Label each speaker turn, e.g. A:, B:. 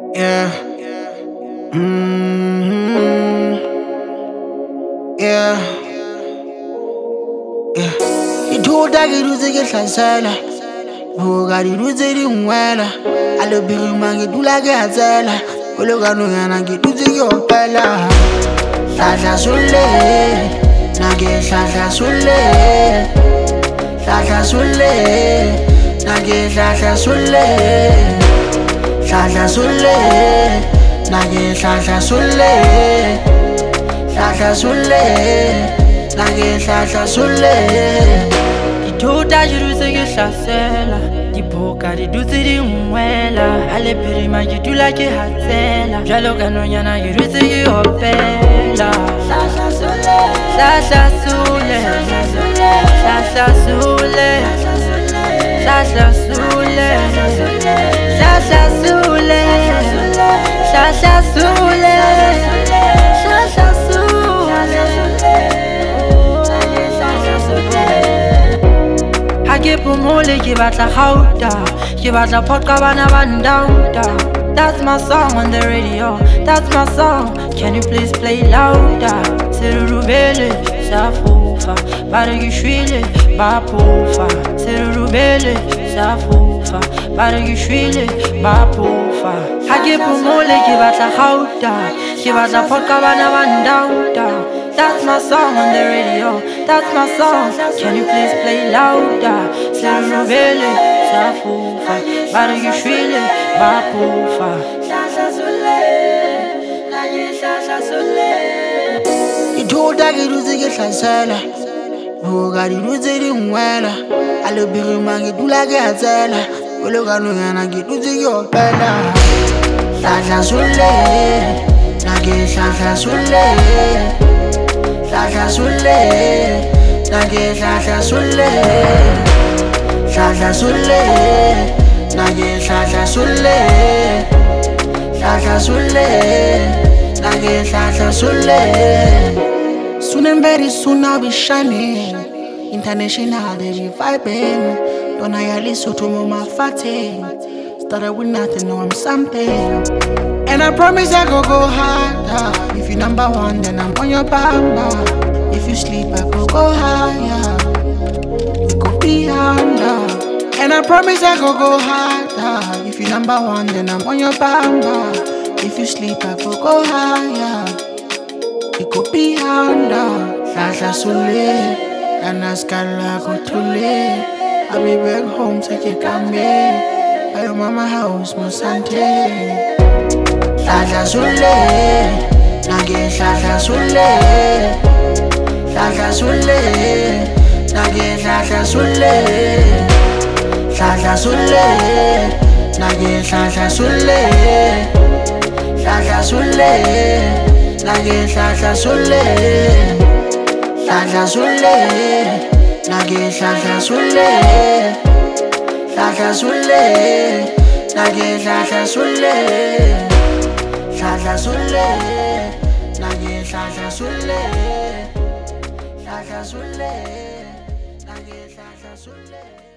A: Yeah. Yeah. Yeah. Ithuta ke dutse ke hlasela Boka di dutse di ngwela A le phirima ke dula ke hatsela Go le kanonyana ke dutse ke opela Hlahla sulle Na ke hlahla sulle Hlahla sulle Na ke hlahla sulle Hlahla sulle Na ke hlahla sulle Hlahla sulle Na ke hlahla sulle
B: Dithuta di dutse ke hlasela Dipoka di dutse di ngwela Ha le phirima ke dula ke hatsela Jwalo ka nonyana ke dutse ke opela Hlahla sule Hlahla sule Hlahla sule Hlahla sule Hlahla sule Hlahla sule Hlahla Ha ke phomole ke batla gauta Ke batla phoqa bana ba ndauta That's my song on the radio That's my song Can you please play louder Serurubele sa fufa Bare ke shwile ba phofa Serurubele sa fufa Bare ke shwile ba phofa Ha ke phomole ke batla gauta Ke batla phoqa bana ba ndauta That's my song on the radio That's my song Can you please play louder Serurubele sa fufa Bare ke shwile ba phofa Hlahla sule Na ke hlahla sule
A: Ithuta ke dutse ke hlasela Boka di dutse di ngwela A le phirima ke dula ke hatsela Go le kanonyana ke dutse ke opela Hlahla sulle Na ke hlahla sulle Hlahla sulle Na ke hlahla sulle Hlahla sulle Na ke hlahla sulle Hlahla sulle Na ke hlahla sulle Soon and very soon I'll be shining International, they be vibing Don't I listen to my fatty Started with nothing, now I'm something And I promise I go harder If you number one, then I'm on your bamba If you sleep, I go higher You go be under And I promise I go harder If you number one, then I'm on your bamba If you sleep, I go higher You could be under Hlahla sule Ana skala go tule I'll be back home take a cambe By your mama house Mosante Hlahla sule Nage hlahla sule Hlahla sule Nage hlahla sule Hlahla sule Nage hlahla sule Hlahla sule Nage hlahla sule Hlahla sule Nage hlahla sule Hlahla sule Nage hlahla sule Hlahla sule Nage hlahla sule Hlahla sule Nage hlahla sule